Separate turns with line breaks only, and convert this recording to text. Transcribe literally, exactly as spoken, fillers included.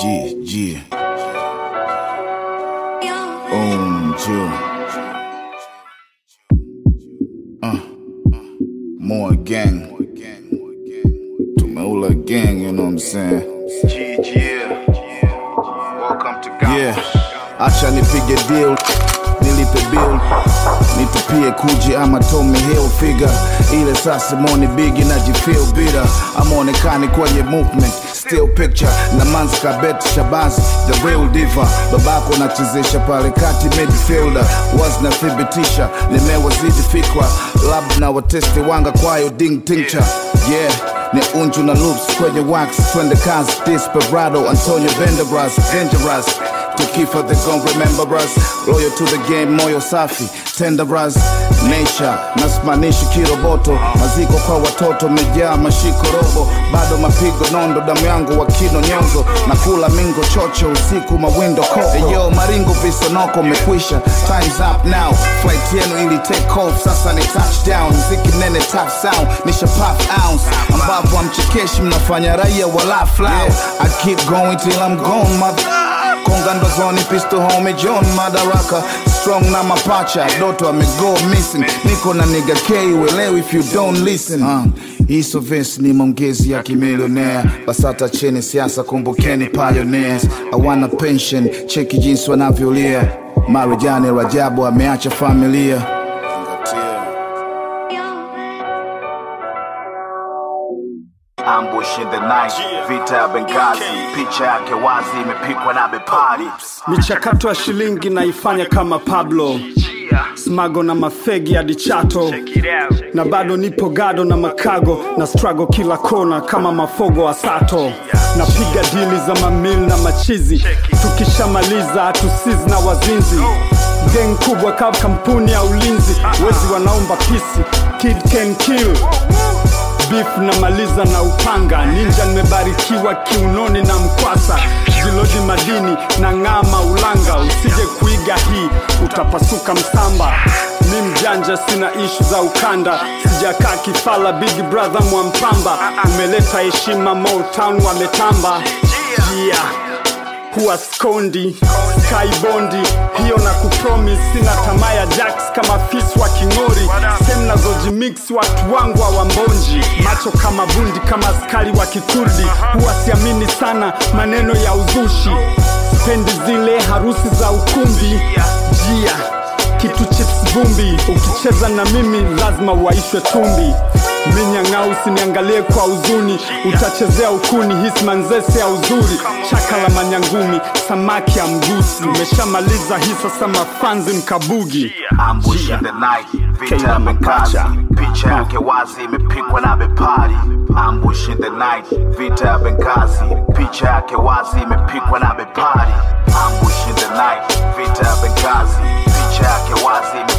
G, G. Um, Jill. Uh, more gang. Tumeula gang, you know what I'm saying?
G, G. Welcome to God.
Yeah, acha nipige deal, nilipe bill, nitupie kuji ama Tommy Hilfiger. Ile sasa moni bigi na jifeel bitter. Amonekani kwenye movement, still picture. Na manzi kabeti shabazi, the real diva. Babako nachezesha pale kati midfielder. Was na thibitisha, nimewazidi fikra. Lab na watesti wanga kwayo ding tincture. Yeah, ni unju na loops kwenye wax. Twende kazi, Desperado, Antonio Banderas, dangerous. To keep her, they gon' remember us. Loyal to the game, moyo safi, tenderaz. Nature, nasimanishi kiroboto. Maziko kwa watoto, mejaa mashiko robo. Bado mapigo nondo, damu yangu wakino nyonzo. Nakula mingo chocho, usiku mawindo koko. Hey yo, maringo visonoko mekwisha. Time's up now, flight yenu ili take off. Sasa ni touchdown, mziki nene top sound. Nisha pop ounce, ambapo amchekeshi mnafanya raia wala flow. I keep going till I'm gone, mother. Kongando zoni pistol homie John Madaraka. Strong na mapacha, doto amego missing. Niko na nigga K, uelewi if you don't listen. uh, Iso verse ni mongezi ya kimilionea. Basata cheni siasa kumbukeni pioneers. Hawana pension, cheki jinsi wanavyolia. Marijani Rajabu ameacha familia. Ambush in the night, vita ya Benghazi. Picha yake wazi imepikwa na bepari.
Michakato ya shilingi naifanya kama Pablo Smago na mafegi hadi Chato. Na bado nipo gado na makago. Na struggle kila kona kama mafogo wa Sato. Napiga dili za mamil na machizi. Tukishamaliza hatusizi na wazinzi. Gang kubwa kama kampuni ya ulinzi. Wezi wanaomba pisi, kid can kill. Beef na maliza na upanga. Ninja nimebarikiwa kiunoni na mkwasa. Ziloji madini na ngama ulanga. Usije kuiga hii, utapasuka msamba. Mi mjanja sina ishu za ukanda. Sijakaa kifala big brother mwampamba. Umeleta heshima Motown wametamba. Yeah, huwa skondi Sky Bondi, hiyo na kupromise. Sina tamaa ya jacks kama fisi wa kingori. Same na zojimix watu wangu wa wambonji. Macho kama bundi kama askari wa kikurdi. Huwa siamini sana maneno ya uzushi. Spendi zile harusi za ukumbi. Jia, kitu chips vumbi. Ukicheza na mimi lazima waishwe tumbi. Minyang'au usiniangalie kwa uzuni. Utachezea ukuni, hisi manzese ya uzuri. Chaka la manyangumi, samaki ya mgusi. Umeshamaliza hii sasa mafanzi mkabugi.
Ambush in the night, vita ya Benghazi. Picha yake wazi imepikwa na bepari. Ambush in the night, vita ya Benghazi. Picha yake wazi imepikwa na bepari. Ambush in the night, vita ya Benghazi. Picha yake wazi